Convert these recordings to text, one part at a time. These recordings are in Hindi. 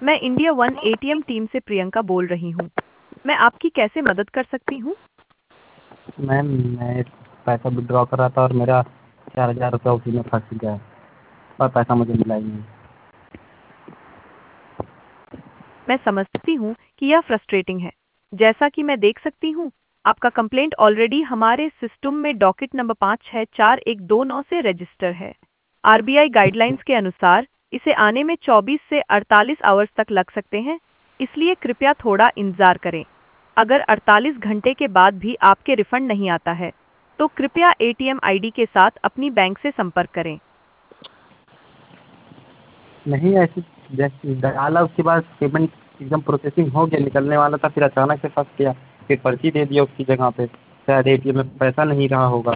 मैं इंडिया वन एटीएम टीम से प्रियंका बोल रही हूँ। मैं आपकी कैसे मदद कर सकती हूँ? मैम मैं पैसा विड्रॉ कर रहा था और मेरा 4,000 रुपया उसी में फंस गया है और पैसा मुझे मिला ही नहीं। मैं समझती हूँ कि यह फ्रस्ट्रेटिंग है। जैसा कि मैं देख सकती हूँ, आपका कंप्लेंट ऑलरेडी हमारे सिस्टम में डॉकेट नंबर 564129 से रजिस्टर है। आरबीआई गाइडलाइंस के अनुसार इसे आने में 24 से 48 आवर्स तक लग सकते हैं, इसलिए कृपया थोड़ा इंतजार करें। अगर 48 घंटे के बाद भी आपके रिफंड नहीं आता है, तो कृपया एटीएम आईडी के साथ अपनी बैंक से संपर्क करें। नहीं ऐसी जैसे डाला उसके बाद पेमेंट एकदम प्रोसेसिंग हो गया, निकलने वाला था, फिर अचानक से फंस गया। फिर पर्ची दे दिया उसकी जगह पे, शायद एटीएम में पैसा नहीं रहा होगा।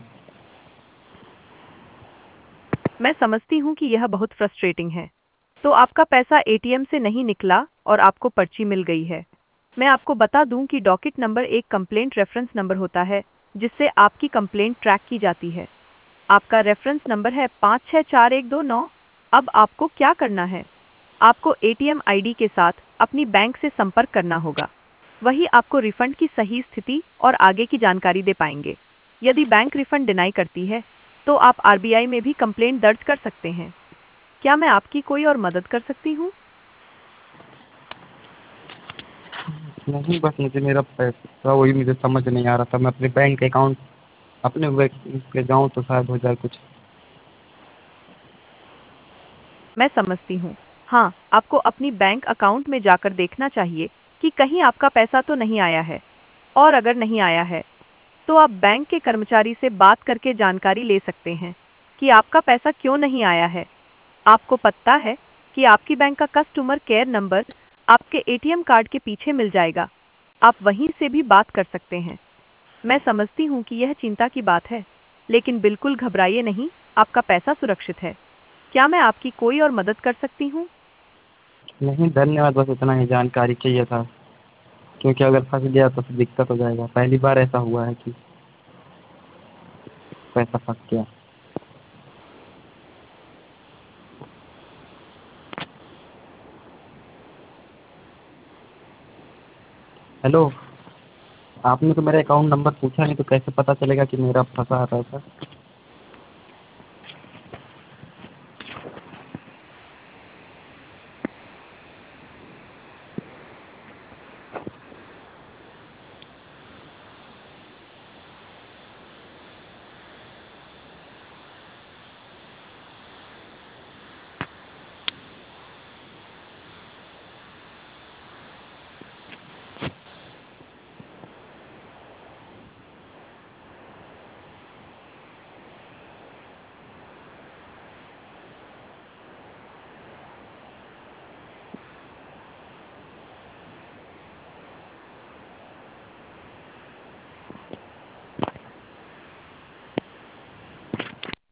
मैं समझती हूँ कि यह बहुत फ्रस्ट्रेटिंग है। तो आपका पैसा एटीएम से नहीं निकला और आपको पर्ची मिल गई है। मैं आपको बता दूं कि डॉकेट नंबर एक कंप्लेंट रेफरेंस नंबर होता है, जिससे आपकी कंप्लेंट ट्रैक की जाती है। आपका रेफरेंस नंबर है 564129। अब आपको क्या करना है? आपको एटीएम आईडी के साथ अपनी बैंक से संपर्क करना होगा। वही आपको रिफंड की सही स्थिति और आगे की जानकारी दे पाएंगे। यदि बैंक रिफंड डिनाई करती है, तो आप आरबीआई में भी कंप्लेंट दर्ज कर सकते हैं। क्या मैं आपकी कोई और मदद कर सकती हूँ? नहीं बस मुझे मेरा पैसा वही मुझे समझ नहीं आ रहा था। मैं अपने बैंक अकाउंट अपने पे जाऊँ तो शायद हो जाए कुछ। मैं समझती हूँ। हाँ, आपको अपनी बैंक अकाउंट में जाकर देखना चाहिए कि कहीं आपका पैसा तो नहीं आया है। और अगर नहीं आया है, तो आप बैंक के कर्मचारी से बात करके जानकारी ले सकते हैं कि आपका पैसा क्यों नहीं आया है। आपको पता है कि आपकी बैंक का कस्टमर केयर नंबर आपके एटीएम कार्ड के पीछे मिल जाएगा। आप वहीं से भी बात कर सकते हैं। मैं समझती हूँ कि यह चिंता की बात है, लेकिन बिल्कुल घबराइए नहीं, आपका पैसा सुरक्षित है। क्या मैं आपकी कोई और मदद कर सकती हूँ? नहीं धन्यवाद, बस इतना ही जानकारी चाहिए था, क्योंकि अगर फंस गया तो फिर दिक्कत हो जाएगा। पहली बार ऐसा हुआ है कि पैसा फंस गया। हेलो, आपने तो मेरा अकाउंट नंबर पूछा नहीं, तो कैसे पता चलेगा कि मेरा फंसा है पैसा?